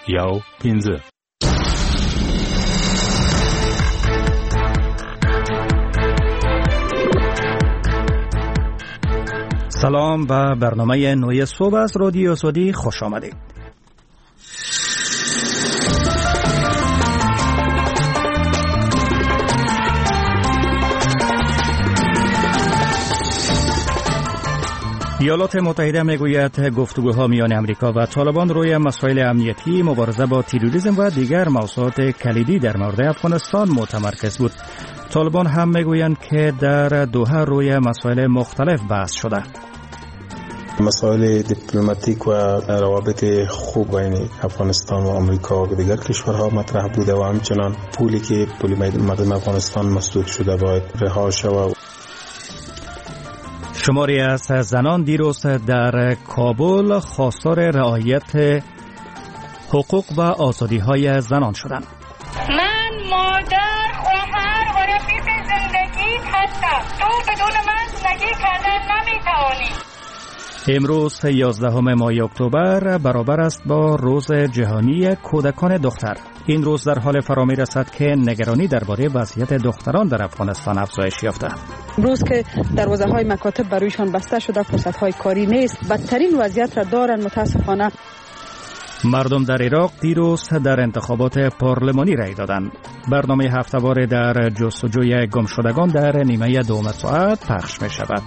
سلام به برنامه نوی صبح از رادیو آزادی خوش آمدید. ایالات متحده میگوید گفتگوها میان امریکا و طالبان روی مسائل امنیتی، مبارزه با تروریسم و دیگر موضوعات کلیدی در مورد افغانستان متمرکز بود. طالبان هم میگویند که در دوحه روی مسائل مختلف بحث شده. مسائل دیپلماتیک و روابط خوب بین افغانستان و آمریکا و دیگر کشورها مطرح بوده و همچنان پولی که پول مردم افغانستان مسدود شده باید رها شود. شماری از زنان دیروز در کابل خواستار رعایت حقوق و آزادی‌های زنان شدند. من مادر، خواهر و رفیق زندگی هستم. تو بدون من زندگی کردن نمی‌توانی. امروز 11 ماه اکتبر برابر است با روز جهانی کودکان دختر. این روز در حال فرا می‌رسد که نگرانی درباره وضعیت دختران در افغانستان افزایش یافته. امروز که دروازه‌های مکاتب برایشان بسته شده، فرصت‌های کاری نیست، بدترین وضعیت را دارند متاسفانه. مردم در عراق دیروز در انتخابات پارلمانی رای دادند. برنامه هفته‌وار در جستجوی گمشدگان در نیمه دوم ساعت پخش می‌شود.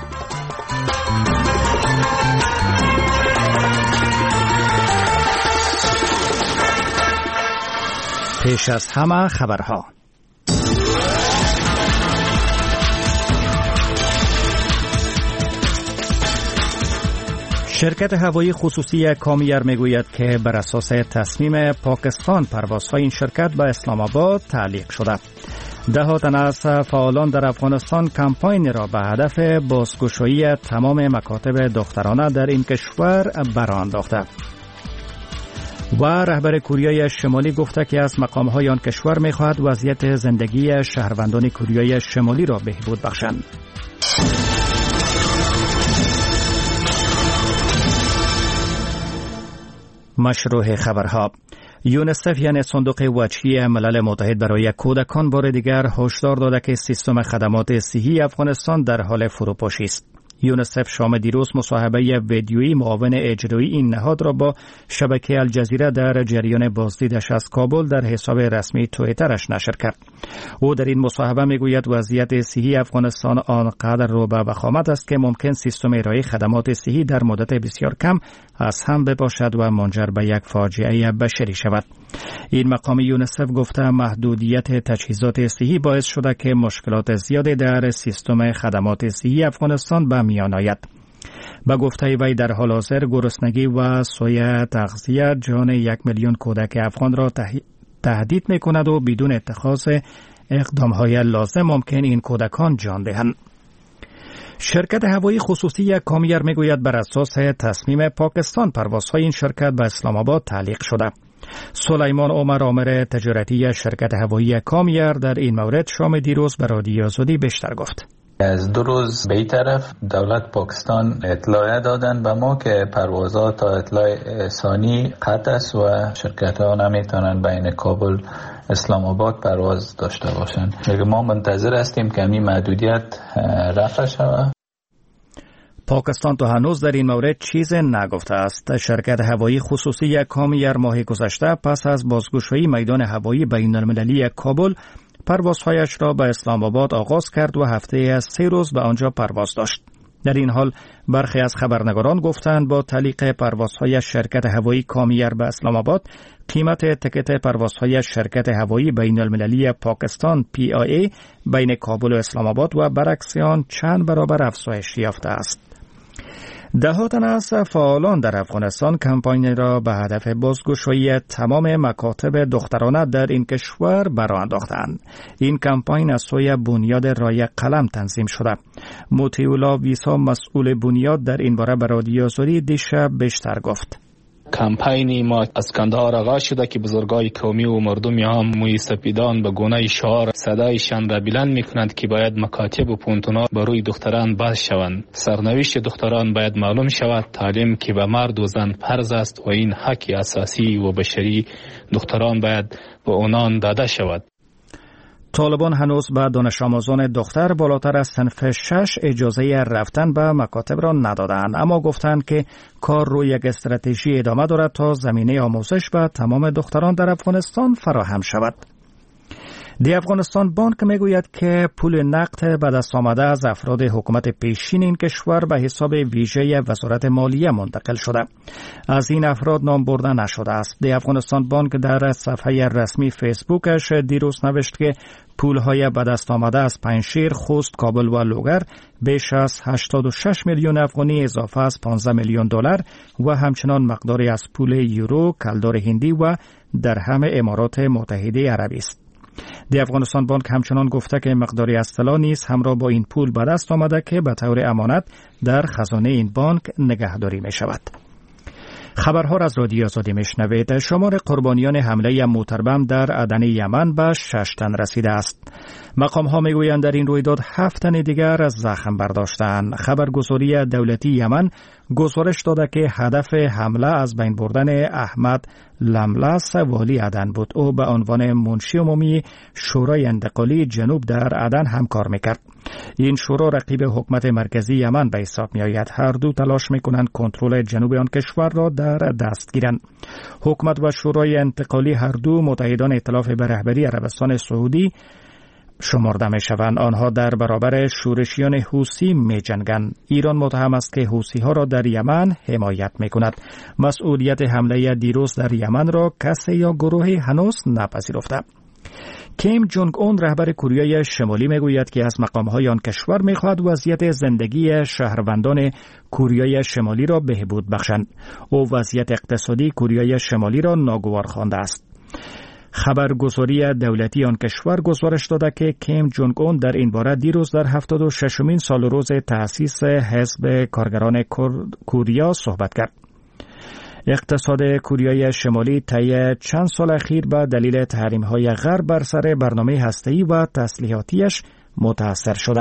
پیش از همه خبرها. شرکت هوایی خصوصی کامیار میگوید که بر اساس تصمیم پاکستان پروازهای این شرکت به اسلام آباد تعلیق شده. ده تن از فعالان در افغانستان کمپاین را به هدف بازگشایی تمام مکاتب دخترانه در این کشور برآ انداخته. و رهبر کره شمالی گفته که از مقام‌های آن کشور می‌خواهد وضعیت زندگی شهروندان کره شمالی را بهبود بخشند. مشروع خبرها. یونیسف یعنی صندوق وجهی ملل متحد برای کودکان بار دیگر هشدار داده که سیستم خدمات صحی افغانستان در حال فروپاشی است. یونیسف شام دیروز مصاحبه ویدیویی معاون اجرایی این نهاد را با شبکه الجزیره در جریان بازدیدش از کابل در حساب رسمی توییترش نشر کرد. او در این مصاحبه میگوید وضعیت صحی افغانستان آنقدر رو به وخامت است که ممکن سیستم ارائه خدمات صحی در مدت بسیار کم از هم بپاشد و منجر به یک فاجعه بشری شود. این مقام یونیسف گفته محدودیت تجهیزات صحی باعث شده که مشکلات زیادی در سیستم خدمات صحی افغانستان به میان آید. به گفته وی در حال حاضر گرسنگی و سوء تغذیه جان 1 میلیون کودک افغان را تهدید می‌کند و بدون اتخاذ اقدام‌های لازم ممکن این کودکان جان دهند. شرکت هوایی خصوصی کامیار میگوید بر اساس تصمیم پاکستان پروازهای این شرکت به اسلام آباد تعلیق شده. سلیمان عمر آمر تجارتی شرکت هوایی کامیار در این مورد شام دیروز به رادیو آزادی بیشتر گفت. از 2 روز به این طرف دولت پاکستان اطلاع دادن به ما که پروازات تا اطلاع ثانی قطع است و شرکت ها نمیتونن بین کابل اسلام آباد پرواز داشته باشن. ما منتظر هستیم که این محدودیت رفع شود. پاکستان تا هنوز در این مورد چیز نگفته است. شرکت هوایی خصوصی کامیار ماه گذشته پس از بازگشایی میدان هوایی بین المللی کابل پروازهایش را به اسلام آباد آغاز کرد و هفته از 3 روز به آنجا پرواز داشت. در این حال برخی از خبرنگاران گفتند با تعلیق پروازهای شرکت هوایی کامیار به اسلام آباد قیمت تکت پروازهای شرکت هوایی بین المللی پاکستان PIA بین کابل و اسلام آباد و برعکس آن چند برابر افزایش یافته است. ده تن از فعالان در افغانستان کمپاین را به هدف بازگشایی تمام مکاتب دخترانه در این کشور برآ انداختند. این کمپاین از سوی بنیاد رای قلم تنظیم شده. مطیع الله ویسا مسئول بنیاد در این باره به رادیو آزادی دیشب بیشتر گفت. کمپین ما از کندهار آغاز شده که بزرگای قومی و مردمی هم موی سپیدان به گونه شعار صدایشان را بلند میکنند که باید مکاتب و پونتونا بروی دختران باز شوند. سرنوشت دختران باید معلوم شود. تعلیم که به مرد و زن فرض است و این حق اساسی و بشری دختران باید به آنان داده شود. طالبان هنوز به دانش آموزان دختر بالاتر از صنف 6 اجازه رفتن به مکاتب را ندادند، اما گفتند که کار روی یک استراتژی ادامه دارد تا زمینه آموزش به تمام دختران در افغانستان فراهم شود. دی افغانستان بانک میگوید که پول نقد به دست آمده از افراد حکومت پیشین این کشور به حساب ویژه وزارت مالیه منتقل شده. از این افراد نام برده نشده است. دی افغانستان بانک در صفحه رسمی فیسبوکش دیروز نوشت که پولهای به دست آمده از پنجشیر، خوست، کابل و لوگر بیش از 86 میلیون افغانی اضافه از 15 میلیون دلار و همچنان مقداری از پول یورو، کلدار هندی و درهم امارات متحده عربی است. دی افغانستان بانک همچنان گفته که مقداری از طلا نیز همراه با این پول به دست آمده که به طور امانت در خزانه این بانک نگهداری می شود. خبرها را از رادیو آزادی میشنوید. شمار قربانیان حمله موتربم در عدن یمن به 6 تن رسیده است. مقام ها میگویند در این رویداد 7 تن دیگر از زخم برداشتند. خبرگزاری دولتی یمن گزارش داده که هدف حمله از بین بردن احمد لملس والی عدن بود. او به عنوان منشی عمومی شورای انتقالی جنوب در عدن همکار میکرد. این شورا رقیب حکومت مرکزی یمن به حساب می آید. هر دو تلاش می کنند کنترل جنوب آن کشور را در دست گیرند. حکومت و شورای انتقالی هر دو متحدان ائتلاف به رهبری عربستان سعودی شمرده می شوند. آنها در برابر شورشیان حوثی می جنگند. ایران متهم است که حوثی ها را در یمن حمایت می کند. مسئولیت حمله دیروز در یمن را کسی یا گروهی هنوز نپذیرفته. کیم جونگ اون رهبر کره شمالی میگوید که از مقام‌های آن کشور می‌خواهد وضعیت زندگی شهروندان کره شمالی را بهبود بخشند. او وضعیت اقتصادی کره شمالی را ناگوار خوانده است. خبرگزاری دولتی آن کشور گزارش داده که کیم جونگ اون در این باره دیروز در 76مین سال روز تأسیس حزب کارگران کره صحبت کرد. اقتصاد کره شمالی طی چند سال اخیر به دلیل تحریم‌های غرب بر سر برنامه هسته‌ای و تسلیحاتیش متاثر شده.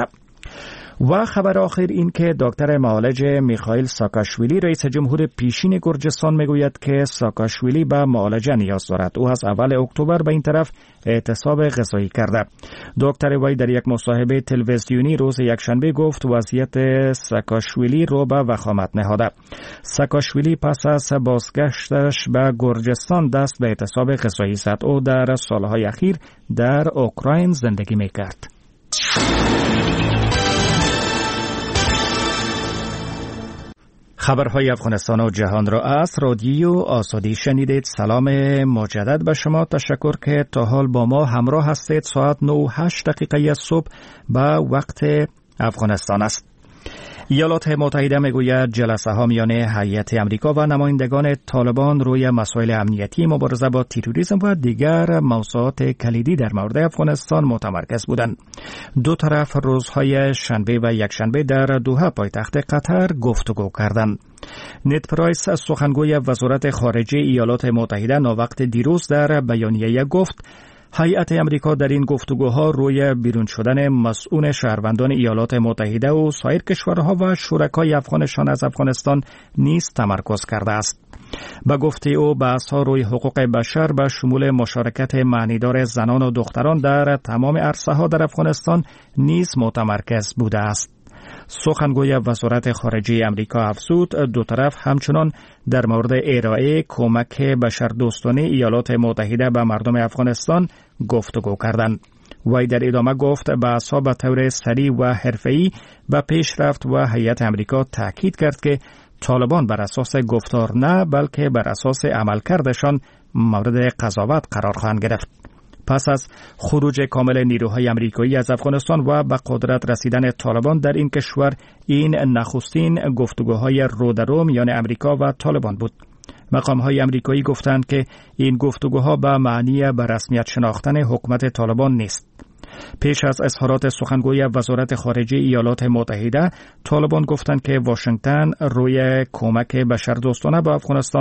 و خبر آخر این که دکتر معالج میخائیل ساکاشویلی رئیس جمهور پیشین گرجستان میگوید که ساکاشویلی به معالجه نیاز دارد. او از اول اکتبر به این طرف اعتصاب غذایی کرده. دکتر وی در یک مصاحبه تلویزیونی روز یکشنبه گفت وضعیت ساکاشویلی رو به وخامت نهاده. ساکاشویلی پس از بازگشتش به گرجستان دست به اعتصاب غذایی زد. او در سالهای اخیر در اوکراین زندگی میکرد. خبرهای افغانستان و جهان را از رادیو آزادی شنیدید. سلام مجدد به شما. تشکر که تا حال با ما همراه هستید. ساعت 9:08 صبح به وقت افغانستان است. ایالات متحده میگوید جلسه ها میان هیئت امریکا و نمایندگان طالبان روی مسائل امنیتی، مبارزه با تروریسم و دیگر موضوعات کلیدی در مورد افغانستان متمرکز بودند. دو طرف روزهای شنبه و یکشنبه در دوحه پایتخت قطر گفتگو کردند. نت پرایس سخنگوی وزارت خارجه ایالات متحده ناوقت دیروز در بیانیه گفت هیئت امریکا در این گفتگوها روی بیرون شدن مسئول شهروندان ایالات متحده و سایر کشورها و شرکای افغانشان از افغانستان نیز تمرکز کرده است. به گفته او بحث‌ها روی حقوق بشر به شمول مشارکت معنیدار زنان و دختران در تمام عرصه‌ها در افغانستان نیز متمرکز بوده است. سخنگوی وزارت خارجه امریکا افزود دو طرف همچنان در مورد ارائه کمک بشردوستانه ایالات متحده به مردم افغانستان گفتگو کردند. وی در ادامه گفت بحث‌ها به طور سریع و حرفه‌ای به پیش رفت و هیئت امریکا تاکید کرد که طالبان بر اساس گفتار نه بلکه بر اساس عملکردشان مورد قضاوت قرار خواهند گرفت. پس از خروج کامل نیروهای امریکایی از افغانستان و به قدرت رسیدن طالبان در این کشور، این نخستین گفتگوهای رودرو میان امریکا و طالبان بود. مقام‌های امریکایی گفتند که این گفتگوها به معنی به رسمیت شناختن حکومت طالبان نیست. پیش از اظهارات سخنگوی وزارت خارجه ایالات متحده، طالبان گفتند که واشنگتن روی کمک بشردوستانه به افغانستان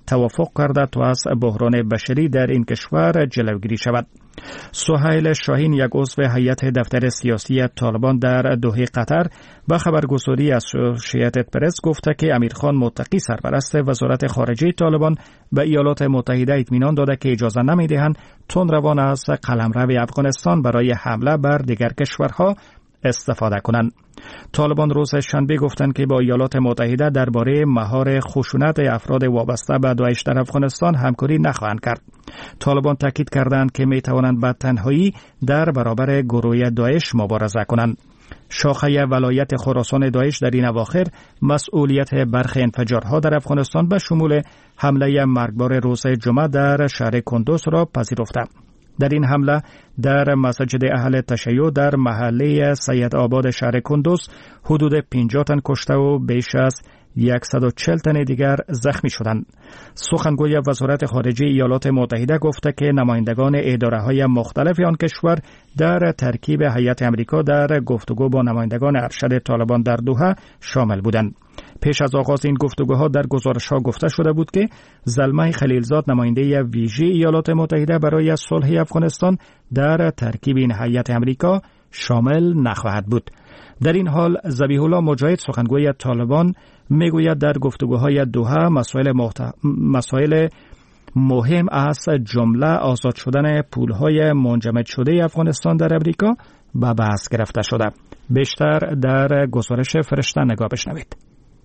توافق کرده تا از بحران بشری در این کشور جلوگیری شود. سهیل شاهین، یک عضو هیئت دفتر سیاسی طالبان در دوحه قطر، به خبرگزاری اسوسییتد پرس گفته که امیرخان متقی، سرپرست وزارت خارجه طالبان، به ایالات متحده اطمینان داده که اجازه نمی‌دهند تندروان از قلمرو افغانستان برای حمله بر دیگر کشورها استفاده کنند. طالبان روز شنبه گفتند که با ایالات متحده درباره مهار خشونت افراد وابسته به داعش در افغانستان همکاری نخواهند کرد. طالبان تاکید کردند که می توانند به تنهایی در برابر گروه داعش مبارزه کنند. شاخه ولایت خراسان داعش در این اواخر مسئولیت برخی انفجارها در افغانستان به شمول حمله مرگبار روز جمعه در شهر کندوز را پذیرفته. در این حمله در مسجد اهل تشیع در محله سید آباد شهر کندوز حدود 50 تن کشته و بیش از 140 تن دیگر زخمی شدند. سخنگوی وزارت خارجه ایالات متحده گفته که نمایندگان اداره‌های مختلف آن کشور در ترکیب هیئت امریکا در گفتگو با نمایندگان ارشد طالبان در دوحه شامل بودند. پیش از آغاز این گفتگوها در گزارش‌ها گفته شده بود که زلمه خلیلزاد، نماینده ویژه ایالات متحده برای صلح افغانستان، در ترکیب این هیئت امریکا شامل نخواهد بود. در این حال ذبیح الله مجاهد، سخنگوی طالبان، میگوید در گفتگوهای دوحه مسائل مهم از جمله آزاد شدن پولهای منجمد شده افغانستان در امریکا به بحث گرفته شده. بیشتر در گزارش فرشته نگاه بشنوید.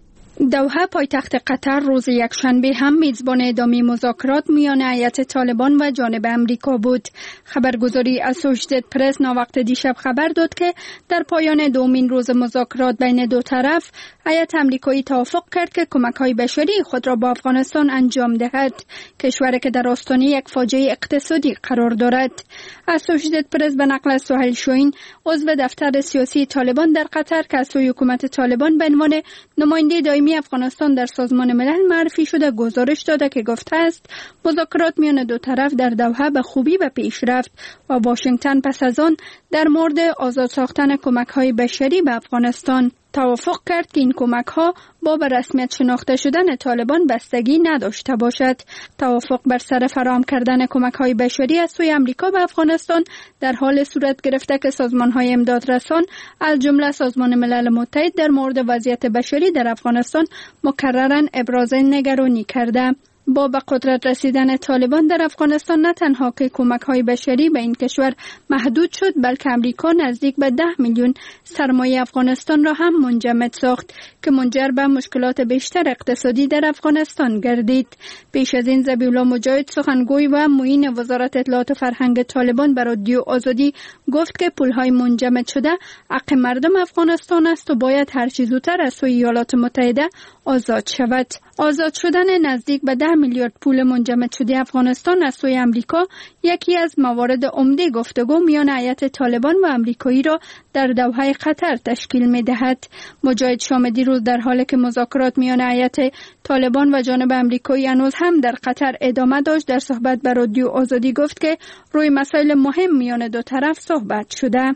دوحه پایتخت قطر روز یکشنبه هم میزبان ادامه مذاکرات میان هیئت طالبان و جانب امریکا بود. خبرگزاری اسوسییتد پرس ناوقت دیشب خبر داد که در پایان دومین روز مذاکرات بین دو طرف، هیئت امریکایی توافق کرد که کمک‌های بشری خود را با افغانستان انجام دهد، کشوری که در آستانه یک فاجعه اقتصادی قرار دارد. اسوسییتد پرس به نقل از سهیل شاهین، عضو دفتر سیاسی طالبان در قطر که از سوی حکومت طالبان به عنوان نماینده دائمی افغانستان در سازمان ملل معرفی شده، گزارش داده که گفته است مذاکرات میان دو طرف در دوحه به خوبی به پیش رفت و واشنگتن پس از آن در مورد آزاد ساختن کمک‌های بشری به افغانستان توافق کرد که این کمک‌ها با به رسمیت شناخته شدن طالبان بستگی نداشته باشد. توافق بر سر فراهم کردن کمک‌های بشری از سوی امریکا به افغانستان در حال صورت گرفته که سازمان‌های امدادرسان از جمله سازمان ملل متحد در مورد وضعیت بشری در افغانستان مکرراً ابراز نگرانی کرده. با به قدرت رسیدن طالبان در افغانستان نه تنها که کمک‌های بشری به این کشور محدود شد، بلکه امریکا نزدیک به 10 میلیون سرمایه افغانستان را هم منجمد ساخت که منجر به مشکلات بیشتر اقتصادی در افغانستان گردید. پیش از این ذبیح الله مجاهد، سخنگوی و معین وزارت اطلاعات و فرهنگ طالبان بر رادیو آزادی، گفت که پول‌های منجمد شده حق مردم افغانستان است و باید هر چه زودتر از سوی ایالات متحده آزاد شود. آزاد شدن نزدیک به 10 میلیارد پول منجمد شده افغانستان از سوی امریکا یکی از موارد عمده گفتگو میان هیئت طالبان و امریکایی را در دوحه قطر تشکیل می‌دهد. مجاهد شام دیروز در حالی که مذاکرات میان هیئت طالبان و جانب امریکایی هنوز هم در قطر ادامه داشت، در صحبت با رادیو آزادی گفت که روی مسائل مهم میان دو طرف صحبت شده.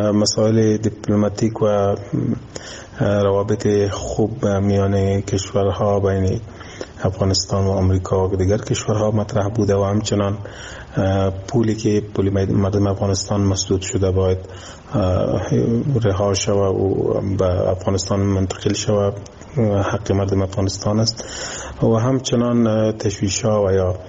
مسائل دیپلماتیک و روابط خوب میان کشورها بین افغانستان و آمریکا و دیگر کشورها مطرح بوده و همچنان پولی که پول مردم افغانستان مسدود شده باید رها شود و به افغانستان منتقل شود، حق مردم افغانستان است. و همچنان تشویش‌ها و یا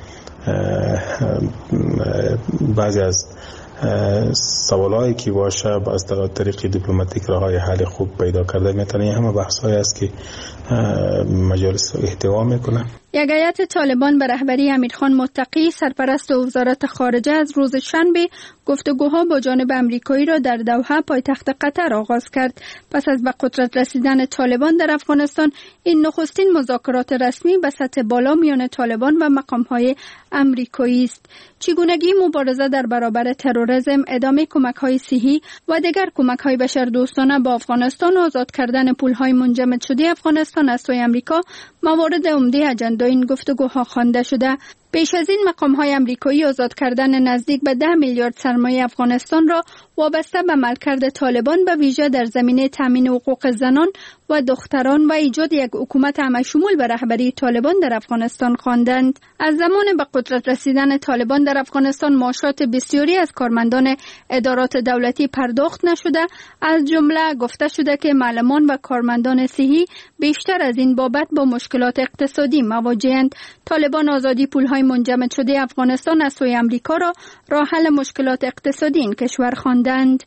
بعضی از سوالایی که باشه از طریق دیپلماتیک راههای حل خوب پیدا کرده میتونه. این همه بحث‌هایی است که مجالس احتوا میکنه. یک هیئت طالبان به رهبری امیرخان متقی، سرپرست وزارت خارجه، از روز شنبه گفتگوها با جانب امریکایی را در دوحه پایتخت قطر آغاز کرد. پس از به قدرت رسیدن طالبان در افغانستان، این نخستین مذاکرات رسمی به سطح بالا میان طالبان و مقام‌های امریکایی است. چگونگی مبارزه در برابر تروریسم، ادامه کمک‌های صحی و دیگر کمک‌های بشردوستانه با افغانستان، آزاد کردن پول‌های منجمد شده افغانستان از سوی امریکا موارد عمده اجندا این گفتگوها خوانده شده. پیش از این مقام‌های آمریکایی آزاد کردن نزدیک به 10 میلیارد سرمایه افغانستان را وابسته به عملکرد طالبان به ویژه در زمینه تامین حقوق زنان و دختران و ایجاد یک حکومت همشمول به رهبری طالبان در افغانستان خواندند. از زمان به قدرت رسیدن طالبان در افغانستان معاشات بسیاری از کارمندان ادارات دولتی پرداخت نشده، از جمله گفته شده که معلمان و کارمندان صحی بیشتر از این بابت با مشکلات اقتصادی مواجهند. طالبان آزادی پولهای منجمد شده افغانستان از سوی آمریکا را راه حل مشکلات اقتصادی این کشور خواندند.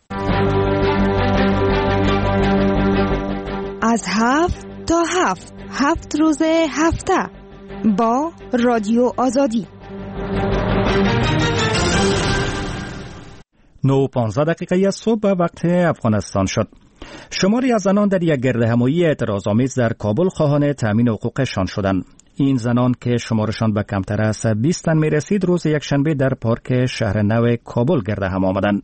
از 7 تا 7 روز هفته با رادیو آزادی. 9:15 صبح به وقت افغانستان شد. شماری از زنان در یک گردهمایی اعتراض‌آمیز در کابل خواهان تامین حقوقشان شدند. این زنان که شمارشان به کمتر از 20 تن می رسید روز یکشنبه در پارک شهر نو کابل گردهم آمدند.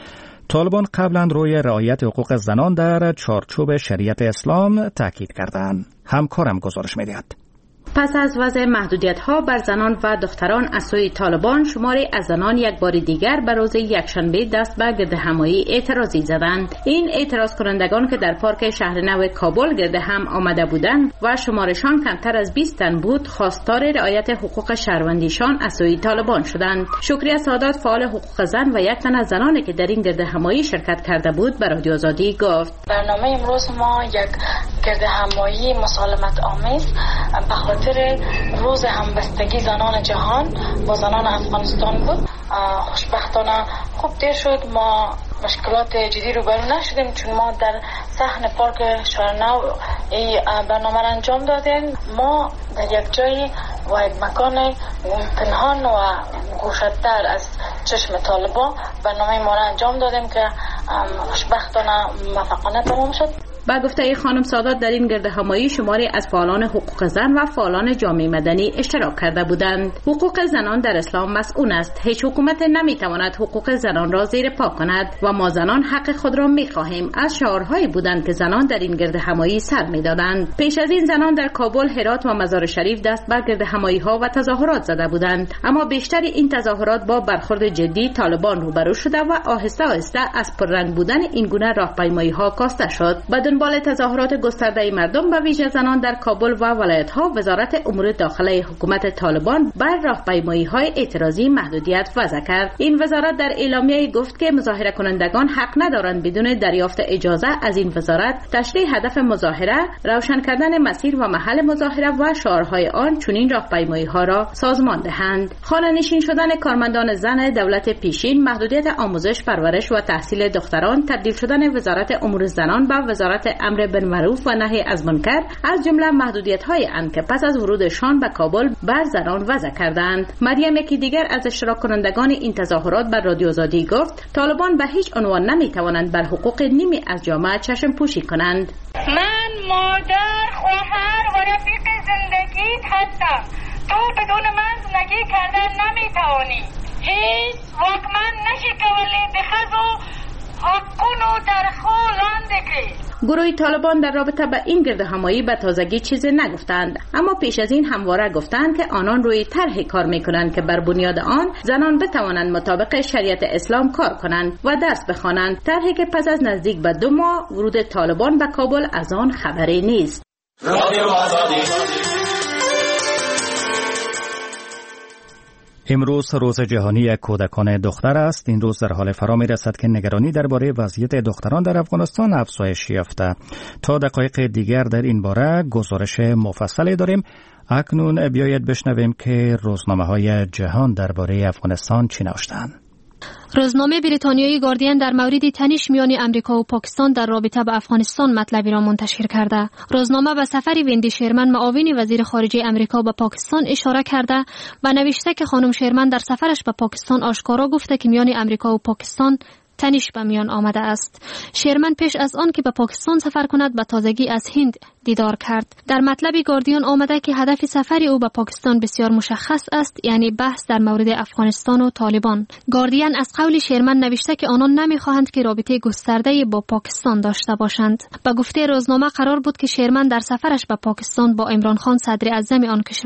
طالبان قبلا روی رعایت حقوق زنان در چارچوب شریعت اسلام تاکید کردند. همکارم گزارش می‌دهد. پس از وضع محدودیت‌ها بر زنان و دختران از سوی طالبان، شماری از زنان یک بار دیگر به روز یکشنبه دست به گردهمایی اعتراضی زدند. این اعتراض کنندگان که در پارک شهر نو کابل گردهم آمده بودند و شمارشان کمتر از 20 تن بود، خواستار رعایت حقوق شهروندیشان از سوی طالبان شدند. شکریه سادات، فعال حقوق زن و یک تن از زنانی که در این گردهمایی شرکت کرده بود، به رادیو آزادی گفت: برنامه امروز ما یک گردهمایی مسالمت آمیز به خاطر روز همبستگی زنان جهان با زنان افغانستان بود. خوشبختانه خوب دیر شد، ما مشکلات جدی رو برو نشدیم، چون ما در صحن پارک شهرنو این برنامه را انجام دادیم. ما در یک جایی و یک مکان پنهان و گوشه‌تر از چشم طالبان برنامه ما را انجام دادیم که خوشبختانه موفقانه تمام شد. با گفته خانم سادات، در این گردهمایی شماری از فعالان حقوق زن و فعالان جامعه مدنی اشتراک کرده بودند. حقوق زنان در اسلام مسئول است. هیچ حکومت نمیتواند حقوق زنان را زیر پا کند و ما زنان حق خود را میخواهیم. از شعارهایی بودند که زنان در این گردهمایی سر میدادند. پیش از این زنان در کابل، هرات و مزار شریف دست به گردهمایی ها و تظاهرات زده بودند، اما بیشتر این تظاهرات با برخورد جدی طالبان روبرو شده و آهسته آهسته از پررنگ بودن این گونه راهپیمایی ها کاسته شد. دنبال تظاهرات گسترده مردم به ویژه زنان در کابل و ولایت‌ها، وزارت امور داخله حکومت طالبان بر راهپیمایی‌های اعتراضی محدودیت وضع کرد. این وزارت در اعلامیه گفت که مظاهره کنندگان حق ندارند بدون دریافت اجازه از این وزارت تشریح هدف مظاهره، روشن کردن مسیر و محل مظاهره و شعارهای آن چنین راهپیمایی‌ها را سازمان دهند. خانه‌نشین شدن کارمندان زن دولت پیشین، محدودیت آموزش، پرورش و تحصیل دختران، تبدیل شدن وزارت امور زنان به وزارت امر بالمعروف و نهی از منکر از جمله محدودیت‌های اند که پس از ورودشان به کابل بر زنان وضع کردند. مریم، یکی دیگر از اشتراک کنندگان این تظاهرات، بر رادیو آزادی گفت: طالبان به هیچ عنوان نمی‌توانند بر حقوق نیمی از جامعه چشم پوشی کنند. من مادر، خواهر و رفیق زندگیت هستم. تو بدون من زندگی کردن نمی‌توانی. هیچ وقت من نشکولی بخزو حقونو در خولان دکی. گروه طالبان در رابطه با این گردهمایی به تازگی چیزی نگفتند، اما پیش از این همواره گفتند که آنان روی طرحی کار میکنند که بر بنیاد آن زنان بتوانند مطابق شریعت اسلام کار کنند و درس بخوانند. طرحی که پس از نزدیک به 2 ماه ورود طالبان به کابل از آن خبری نیست. امروز روز جهانی کودکان دختر است. این روز در حال فرا می رسد که نگرانی درباره وضعیت دختران در افغانستان افزایش یافته. تا دقایق دیگر در این باره گزارش مفصلی داریم. اکنون بیایید بشنویم که روزنامه‌های جهان درباره افغانستان چی نوشتند. روزنامه بریتانیایی گاردین در مورد تنش میان امریکا و پاکستان در رابطه با افغانستان مطلبی را منتشر کرده. روزنامه به سفر ویندی شرمن، معاون وزیر خارجه امریکا به پاکستان اشاره کرده و نوشته که خانم شرمن در سفرش به پاکستان آشکارا گفته که میان امریکا و پاکستان تنش به میان آمده است. شرمن پیش از آن که به پاکستان سفر کند به تازگی از هند دیدار کرد. در مطلب گاردین آمده که هدف سفر او به پاکستان بسیار مشخص است، یعنی بحث در مورد افغانستان و طالبان. گاردین از قول شرمن نوشته که آنان نمیخواهند که رابطه گسترده با پاکستان داشته باشند. به گفته روزنامه قرار بود که شرمن در سفرش به پاکستان با عمران خان صدر اعظم آن کشور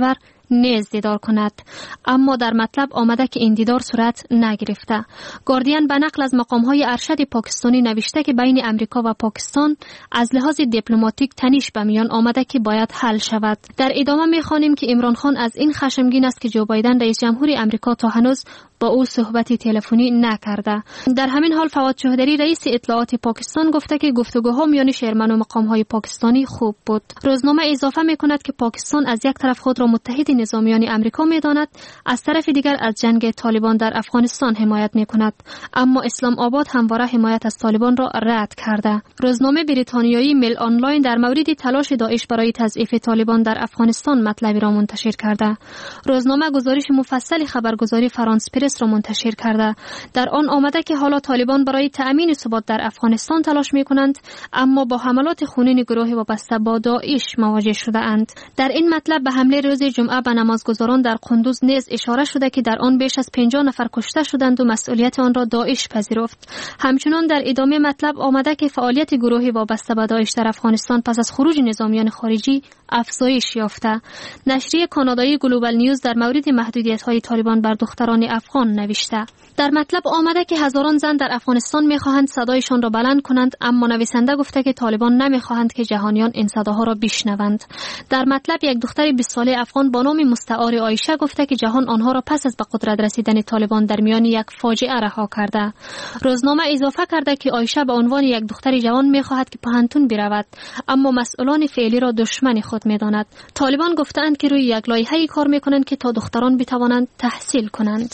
نیز دیدار کند، اما در مطلب آمده که این دیدار صورت نگرفته. گاردین به نقل از مقام‌های ارشد پاکستانی نوشته که بین امریکا و پاکستان از لحاظ دیپلماتیک تنش به میان آمده که باید حل شود. در ادامه می‌خوانیم که عمران خان از این خشمگین است که جو بایدن رئیس جمهوری امریکا تا هنوز با او صحبت تلفنی نکرده. در همین حال فواد چوهدری رئیس اطلاعات پاکستان گفته که گفتگوها میان شیرمن و مقام‌های پاکستانی خوب بود. روزنامه اضافه می‌کند که پاکستان از یک طرف خود را متحد نظامیان امریکا می‌داند، از طرف دیگر از جنگ طالبان در افغانستان حمایت می‌کند، اما اسلام آباد همواره حمایت از طالبان را رد کرده. روزنامه بریتانیایی میل آنلاین در مورد تلاش داعش برای تضعیف طالبان در افغانستان مطلبی را منتشر کرده. روزنامه گزارش مفصل خبرگزاری فرانس پرس را منتشر کرده. در آن آمده که حالا طالبان برای تأمین ثبات در افغانستان تلاش می‌کنند، اما با حملات خونین گروه وابسته با داعش مواجه شده اند. در این مطلب به حمله روز جمعه به نمازگزاران در قندوز نیز اشاره شده که در آن بیش از 50 نفر کشته شدند و مسئولیت آن را داعش پذیرفت. همچنان در ادامه مطلب آمده که فعالیت گروهی وابسته به داعش در افغانستان پس از خروج نظامیان خارجی افزایش یافته. نشریه کانادایی گلوبال نیوز در مورد محدودیت‌های طالبان بر دختران افغان نوشته. در مطلب آمده که هزاران زن در افغانستان می‌خواهند صدایشان را بلند کنند، اما نویسنده گفته که طالبان نمی‌خواهند که جهانیان این صداها را بشنوند. در مطلب یک دختر 20 ساله افغان با نام مستعار عایشه گفته که جهان آنها را پس از به قدرت رسیدن طالبان در میان یک فاجعه رها کرده. روزنامه اضافه کرده که عایشه به عنوان یک دختر جوان می‌خواهد که پهنتون برود، اما مسئولان فعلی را دشمن خود می‌داند. طالبان گفتند که روی یک لایحه‌ای کار می‌کنند که تا دختران بتوانند تحصیل کنند.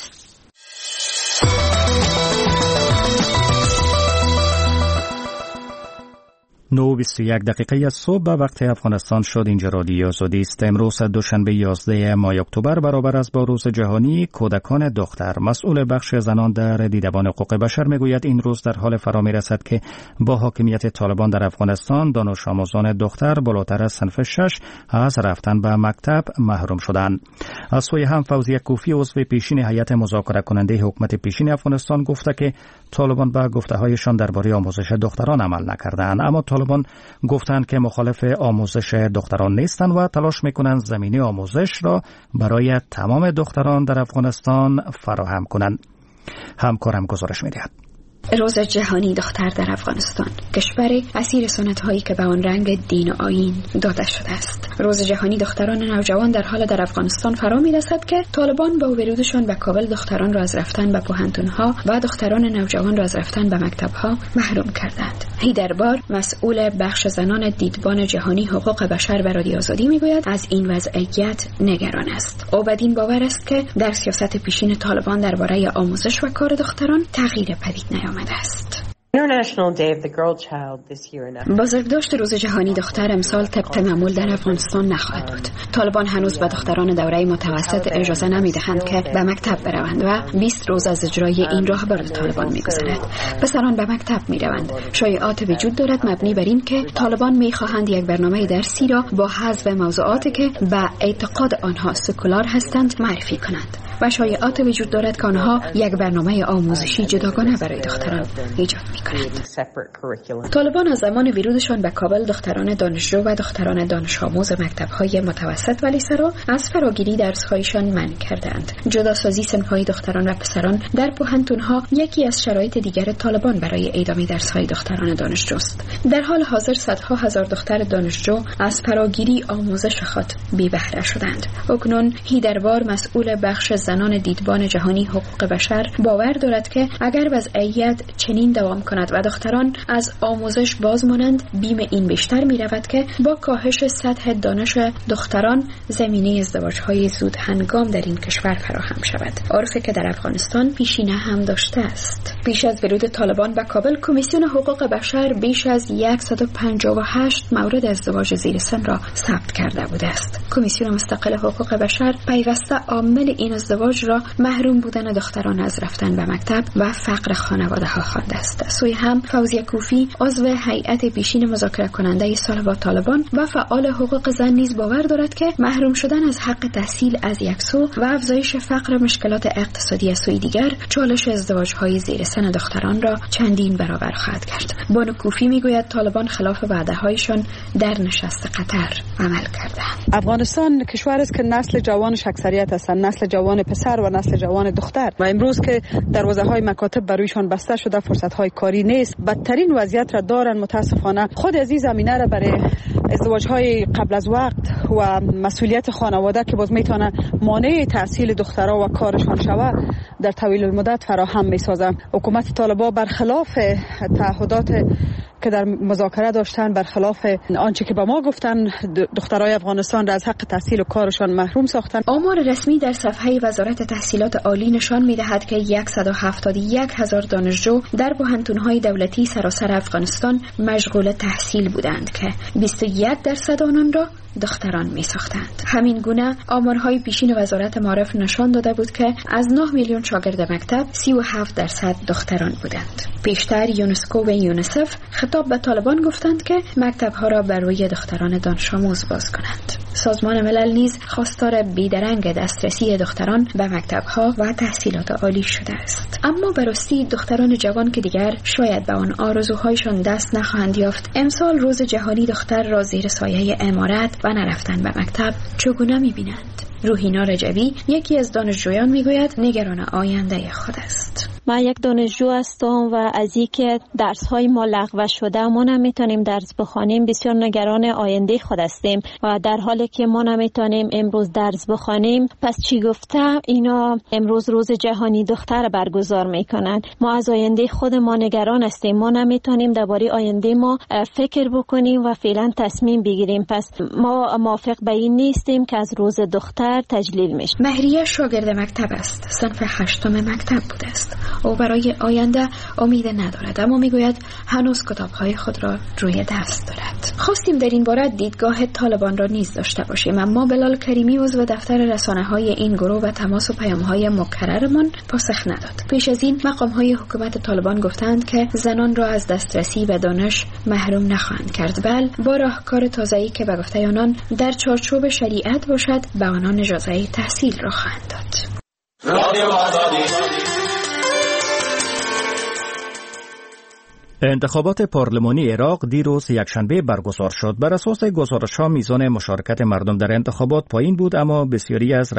9:21 دقیقه از صبح به وقت افغانستان شد. اینجا رادیو آزادی است. امروز دوشنبه 11 ماه اکتبر برابر است با روز جهانی کودکان دختر. مسئول بخش زنان در دیدبان حقوق بشر میگوید این روز در حال فرا میرسد که با حاکمیت طالبان در افغانستان دانش آموزان دختر بالاتر از صنف 6 از رفتن به مکتب محروم شدند. از سوی هم فوزیه کوفی عضو پیشین هیئت مذاکره کننده حکومت پیشین افغانستان گفته که طالبان به گفته‌هایشان درباره آموزش دختران عمل نکردند، اما طالبان گفتند که مخالف آموزش دختران نیستند و تلاش میکنند زمینه آموزش را برای تمام دختران در افغانستان فراهم کنند. همکارم گزارش می‌دهد. روز جهانی دختر در افغانستان، کشوری اسیر سنت‌هایی که به آن رنگ دین و آیین داده شده است. روز جهانی دختران نوجوان در حال در افغانستان فرا می‌رسد که طالبان با ورودشان به کابل دختران را از رفتن به پوهنتون‌ها و دختران نوجوان را از رفتن به مکتب‌ها محروم کردند. هیدربار مسئول بخش زنان دیدبان جهانی حقوق بشر به رادیو آزادی می‌گوید از این وضعیت نگران است. او بدین باور است که در سیاست پیشین طالبان درباره آموزش و کار دختران تغییر پدید نیامده است. بزرگداشت روز جهانی دختر امسال طبق معمول در افغانستان نخواهد بود. طالبان هنوز به دختران دوره متوسط اجازه نمیدهند که به مکتب بروند و 20 روز از اجرای این راهبر طالبان میگذرد. پسران به مکتب میروند. شایعات وجود دارد مبنی بر این که طالبان میخواهند یک برنامه درسی را با حذف موضوعاتی که به اعتقاد آنها سکولار هستند معرفی کنند و شایعات وجود دارد که آنها یک برنامه آموزشی جداگانه برای دختران ایجاد می‌کنند. طالبان از زمان ورودشان به کابل دختران دانشجو و دختران دانش آموز مکتب‌های متوسط و لیسه را از فراگیری درس‌هایشان منع کردند. جداسازی صنف‌های دختران و پسران در پوهنتون‌ها یکی از شرایط دیگر طالبان برای ادامه درس‌های دختران دانشجوست. در حال حاضر صدها هزار دختر دانشجو از فراگیری آموزش خود بی بهره شدند. اکنون هیدربار مسئول بخش زنان دیدبان جهانی حقوق بشر باور دارد که اگر وضعیت چنین دوام کند و دختران از آموزش باز مانند، بیم این بیشتر می رود که با کاهش سطح دانش دختران زمینه ازدواج‌های زود هنگام در این کشور فراهم شود، عرفی که در افغانستان پیشینه هم داشته است. پیش از ورود طالبان به کابل، کمیسیون حقوق بشر بیش از 158 مورد ازدواج زیر سن را ثبت کرده بوده است. کمیسیون مستقل حقوق بشر پیوسته عامل این ازدواج را محروم بودن دختران از رفتن به مکتب و فقر خانواده‌ها خوانده است. سوی هم فوزیه کوفی عضو هیئت پیشین مذاکره کننده صلح با طالبان و فعال حقوق زن نیز باور دارد که محروم شدن از حق تحصیل از یک سو و افزایش فقر مشکلات اقتصادی از سوی دیگر چالش ازدواج‌های زیر سن رفتن دختران را چندین برابر خواهد کرد. بانو کوفی میگوید طالبان خلاف وعده‌هایشان در نشست قطر عمل کردند. افغانستان کشور است که نسل جوانش اکثریت هستند، نسل جوان پسر و نسل جوان دختر، و امروز که دروازه‌های مکاتب برویشان بسته شده، فرصت‌های کاری نیست، بدترین وضعیت را دارن. متاسفانه خود از این زمینه را برای ازدواج‌های قبل از وقت و مسئولیت خانواده که باز میتونه مانع تحصیل دخترها و کارشان شود در طویل المدت فراهم میسازه. حکومت طالبان برخلاف تعهدات که در مذاکره داشتن، برخلاف آنچه که به ما گفتن، دخترای افغانستان را از حق تحصیل و کارشان محروم ساختن. آمار رسمی در صفحه وزارت تحصیلات عالی نشان می‌دهد که 171,000 دانشجو در پوهنتون‌های دولتی سراسر افغانستان مشغول تحصیل بودند که 21% آنان را دختران می‌ساختند. همین گونه آمارهای پیشین وزارت معارف نشان داده بود که از 9 میلیون شاگرد مکتب 37% دختران بودند. پیشتر یونسکو و یونیسف خطاب به طالبان گفتند که مکتب‌ها را بر روی دختران دانش آموز باز کنند. سازمان ملل نیز خواستار بیدرنگ دسترسی دختران به مکتب‌ها و تحصیلات عالی شده است. اما به راستی دختران جوان که دیگر شاید به آن آرزوهایشان دست نخواهند یافت، امسال روز جهانی دختر را زیر سایه امارت و نرفتن به مکتب چگونه می‌بینند؟ روحینا رجبی یکی از دانشجویان میگوید نگران آینده خود است. ما یک دانشجو هستم و از اینکه درس‌های ما لغو شده ما نمیتونیم درس بخوانیم بسیار نگران آینده خود هستیم و در حالی که ما نمیتونیم امروز درس بخوانیم پس چی گفته اینا امروز روز جهانی دختر برگزار میکنن. ما از آینده خود ما نگران هستیم، ما نمیتونیم درباره آینده ما فکر بکنیم و فعلا تصمیم بگیریم. پس ما موافق به این نیستیم که از روز دختر تجلیل میشه. مهریه شاگرد مکتب است، صنف 8 مکتب بوده است. او برای آینده امید ندارد، اما میگوید هنوز کتاب‌های خود را روی دست دارد. خواستیم در این باره دیدگاه طالبان را نیز داشته باشیم، اما بلال کریمی عضو دفتر رسانه‌های این گروه و تماس و پیام‌های مکررمان پاسخ نداد. پیش از این مقام‌های حکومت طالبان گفتند که زنان را از دسترسی به دانش محروم نخواهند کرد، بل با راهکار تازه‌ای که به گفته آنان در چارچوب شریعت باشد به آنان اجازه تحصیل را خواهند داد. انتخابات پارلمانی عراق دیروز یکشنبه برگزار شد. بر اساس گزارش‌ها میزان مشارکت مردم در انتخابات پایین بود، اما بسیاری از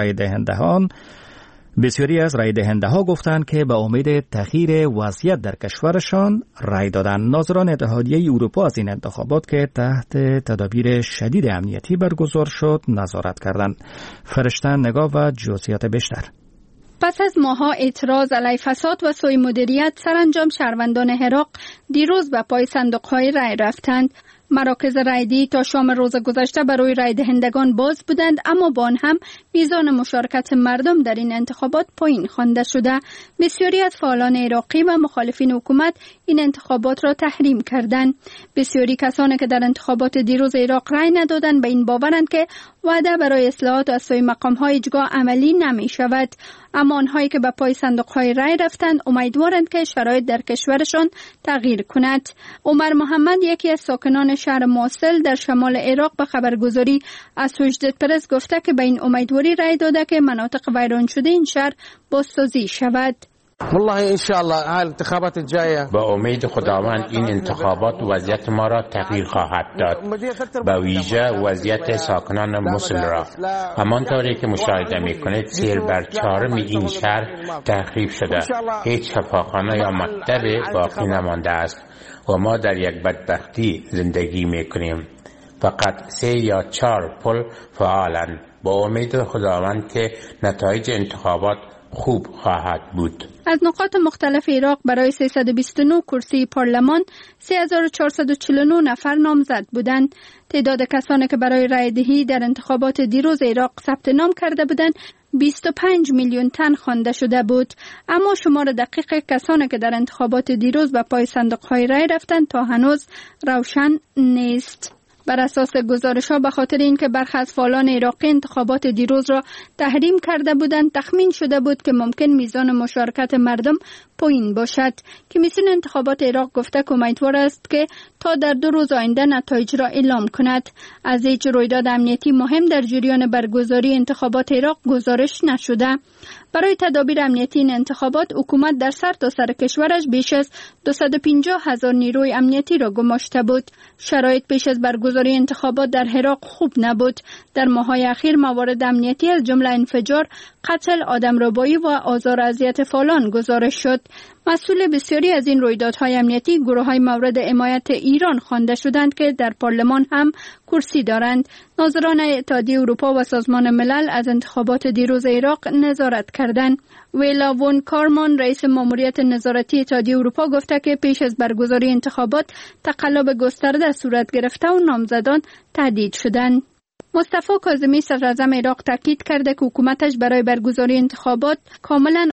رای دهنده‌ها گفتند که به امید تغییر وضعیت در کشورشان رای دادند. ناظران اتحادیه اروپا از این انتخابات که تحت تدابیر شدید امنیتی برگزار شد نظارت کردند. فرشتن نگاه و جزئیات بیشتر. پس از ماه‌ها اعتراض علیه فساد و سوء مدیریت، سرانجام شهروندان عراق دیروز به پای صندوق‌های رای رفتند. مراکز رایدهی تا شام روز گذشته برای رای دهندگان باز بودند، اما با آن هم میزان مشارکت مردم در این انتخابات پایین خوانده شده. بسیاری از فعالان عراقی و مخالفین حکومت این انتخابات را تحریم کردند. بسیاری کسانی که در انتخابات دیروز عراق رای ندادند به این باورند که وعده برای اصلاحات از سوی مقام‌های اجرا عملی نمی شود، اما آنهایی که به پای صندوق‌های رای رفتند امیدوارند که شرایط در کشورشان تغییر کند. عمر محمد یکی از ساکنان شهر موصل در شمال عراق به خبرگزاری اسوشیتد پرس گفته که به این امیدواری رای داده که مناطق ویران شده این شهر بازسازی شود. والله ان شاء الله های انتخابات الجايه با امید خداوند این انتخابات وضعیت ما را تغییر خواهد داد، با ویژه وضعیت ساکنان موصل را. همانطوری که مشاهده میکنید 3/4 این شهر تخریب شده، هیچ شفاخانه یا مکتب باقی نمانده است و ما در یک بدبختی زندگی میکنیم. فقط 3 یا 4 پل فعالند. با امید خداوند که نتایج انتخابات خوب خواهد بود. از نقاط مختلف عراق برای 329 کرسی پارلمان 3449 نفر نامزد بودند. تعداد کسانی که برای رای دهی در انتخابات دیروز عراق ثبت نام کرده بودند 25 میلیون تن خوانده شده بود، اما شمار دقیق کسانی که در انتخابات دیروز به پای صندوق‌های رای رفتند تا هنوز روشن نیست. بر اساس گزارش‌ها به خاطر اینکه برخی از فعالان عراقی انتخابات دیروز را تحریم کرده بودند، تخمین شده بود که ممکن میزان مشارکت مردم پایین باشد. کمیسیون انتخابات عراق گفته که امیدوار است که تا در 2 روز آینده نتایج را اعلام کند. از هیچ رویداد امنیتی مهم در جریان برگزاری انتخابات عراق گزارش نشده. برای تدابیر امنیتی این انتخابات حکومت در سرتاسر کشورش بیش از 250,000 نیروی امنیتی را گماشته بود. شرایط پیش از برگزاری انتخابات در عراق خوب نبود. در ماه‌های اخیر موارد امنیتی از جمله انفجار، قتل، آدمربایی و آزار و اذیت فعالان گزارش شد. مسئول بسیاری از این رویدادهای امنیتی گروه‌های مورد حمایت ایران خوانده شدند که در پارلمان هم کرسی دارند. ناظران اتحادیه اروپا و سازمان ملل از انتخابات دیروز عراق نظارت کردند. ویلا وون کارمان رئیس ماموریت نظارتی اتحادیه اروپا گفته که پیش از برگزاری انتخابات تقلب گسترده صورت گرفته و نامزدان تهدید شدند. مصطفی کاظمی صدراعظم عراق تاکید کرده که حکومتش برای برگزاری انتخابات کاملا